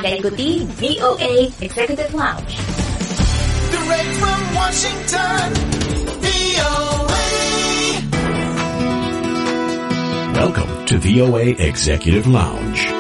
Anda ikuti VOA Executive Lounge. Direct from Washington, VOA. Welcome to VOA Executive Lounge.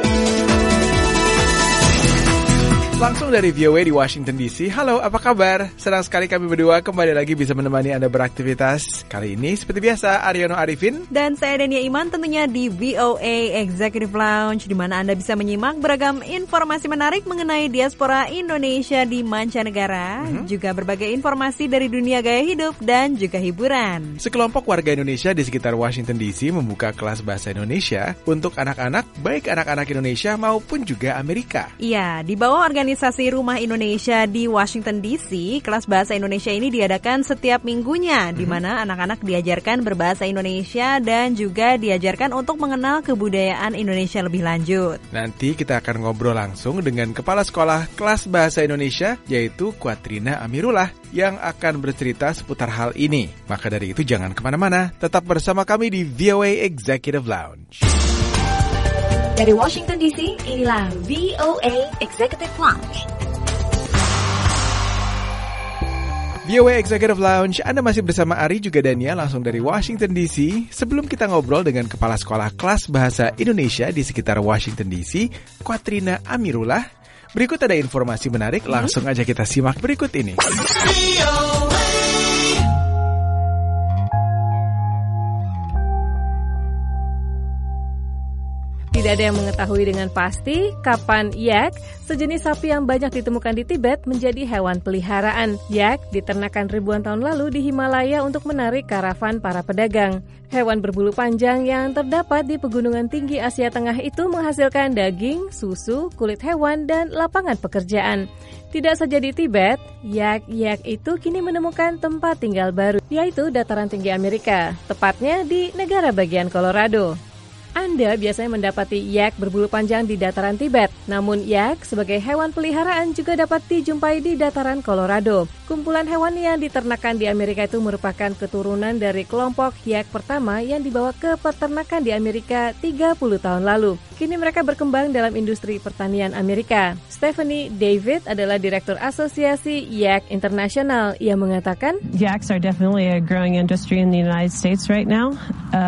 Langsung dari VOA di Washington DC. Halo, apa kabar? Senang sekali kami berdua kembali lagi bisa menemani Anda beraktivitas. Kali ini seperti biasa, Aryono Arifin dan saya Dania Iman tentunya di VOA Executive Lounge, di mana Anda bisa menyimak beragam informasi menarik mengenai diaspora Indonesia di mancanegara, juga berbagai informasi dari dunia gaya hidup dan juga hiburan. Sekelompok warga Indonesia di sekitar Washington DC membuka kelas bahasa Indonesia untuk anak-anak, baik anak-anak Indonesia maupun juga Amerika. Iya, di bawah organisasi Rumah Indonesia di Washington DC, kelas bahasa Indonesia ini diadakan setiap minggunya, di mana anak-anak diajarkan berbahasa Indonesia dan juga diajarkan untuk mengenal kebudayaan Indonesia lebih lanjut. Nanti kita akan ngobrol langsung dengan Kepala Sekolah Kelas Bahasa Indonesia, yaitu Quatrina Amirullah, yang akan bercerita seputar hal ini. Maka dari itu jangan kemana-mana, tetap bersama kami di VOA Executive Lounge. Dari Washington DC, inilah VOA Executive Lounge. VOA Executive Lounge, Anda masih bersama Ari juga Dania langsung dari Washington DC. Sebelum kita ngobrol dengan Kepala Sekolah Kelas Bahasa Indonesia di sekitar Washington DC, Quatrina Amirullah, berikut ada informasi menarik, langsung aja kita simak berikut ini. Tidak ada yang mengetahui dengan pasti kapan yak, sejenis sapi yang banyak ditemukan di Tibet, menjadi hewan peliharaan. Yak diternakan ribuan tahun lalu di Himalaya untuk menarik karavan para pedagang. Hewan berbulu panjang yang terdapat di pegunungan tinggi Asia Tengah itu menghasilkan daging, susu, kulit hewan, dan lapangan pekerjaan. Tidak saja di Tibet, yak itu kini menemukan tempat tinggal baru, yaitu dataran tinggi Amerika, tepatnya di negara bagian Colorado. Anda biasanya mendapati yak berbulu panjang di dataran Tibet, namun yak sebagai hewan peliharaan juga dapat dijumpai di dataran Colorado. Kumpulan hewan yang diternakan di Amerika itu merupakan keturunan dari kelompok yak pertama yang dibawa ke peternakan di Amerika 30 tahun lalu. Kini mereka berkembang dalam industri pertanian Amerika. Stephanie David adalah Direktur Asosiasi Yak Internasional. Ia mengatakan, Yaks are definitely a growing industry in the United States right now.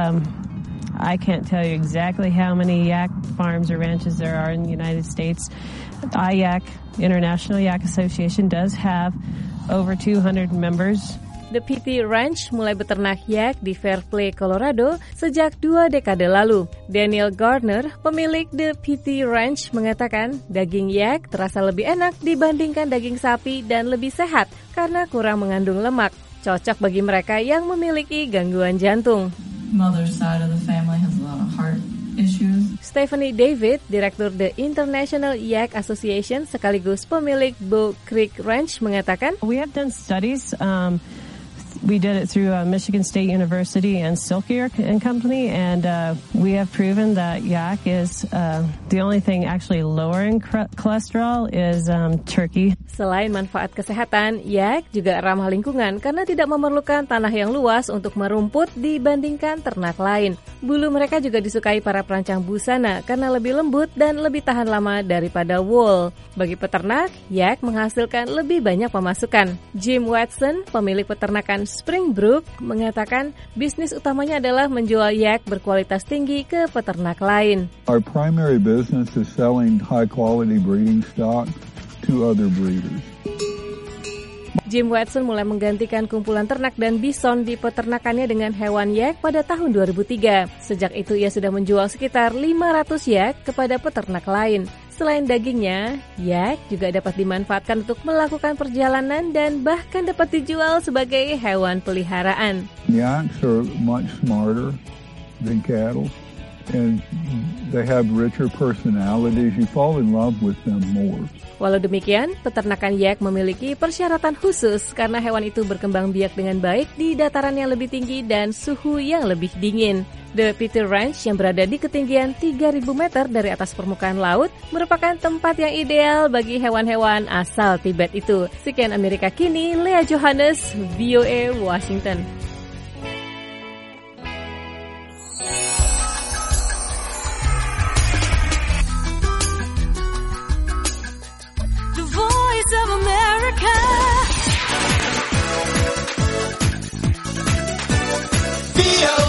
I can't tell you exactly how many yak farms or ranches there are in the United States. IYAC, International Yak Association, does have over 200 members. The PT Ranch mulai beternak yak di Fairplay, Colorado sejak 2 dekade lalu. Daniel Gardner, pemilik The PT Ranch, mengatakan daging yak terasa lebih enak dibandingkan daging sapi dan lebih sehat karena kurang mengandung lemak. Cocok bagi mereka yang memiliki gangguan jantung. Mother's side of the family has a lot of heart issues. Stephanie David, Direktur The International Yak Association sekaligus pemilik Bow Creek Ranch, mengatakan, We have done studies. We did it through Michigan State University and Silkier and Company, and we have proven that yak is the only thing actually lowering cholesterol is turkey. Selain manfaat kesehatan, yak juga ramah lingkungan karena tidak memerlukan tanah yang luas untuk merumput dibandingkan ternak lain. Bulu mereka juga disukai para perancang busana karena lebih lembut dan lebih tahan lama daripada wool. Bagi peternak, yak menghasilkan lebih banyak pemasukan. Jim Watson, pemilik peternakan Springbrook, mengatakan bisnis utamanya adalah menjual yak berkualitas tinggi ke peternak lain. Our primary business is selling high-quality breeding stock to other breeders. Jim Watson mulai menggantikan kumpulan ternak dan bison di peternakannya dengan hewan yak pada tahun 2003. Sejak itu ia sudah menjual sekitar 500 yak kepada peternak lain. Selain dagingnya, yak juga dapat dimanfaatkan untuk melakukan perjalanan dan bahkan dapat dijual sebagai hewan peliharaan. Yaks are much smarter than cattle, and they have richer personalities. You fall in love with them more. Walau demikian, peternakan yak memiliki persyaratan khusus karena hewan itu berkembang biak dengan baik di dataran yang lebih tinggi dan suhu yang lebih dingin. The Peter Ranch yang berada di ketinggian 3.000 meter dari atas permukaan laut merupakan tempat yang ideal bagi hewan-hewan asal Tibet itu. Sekian Amerika Kini, Lea Johannes, VOA Washington. voice of America. VOA.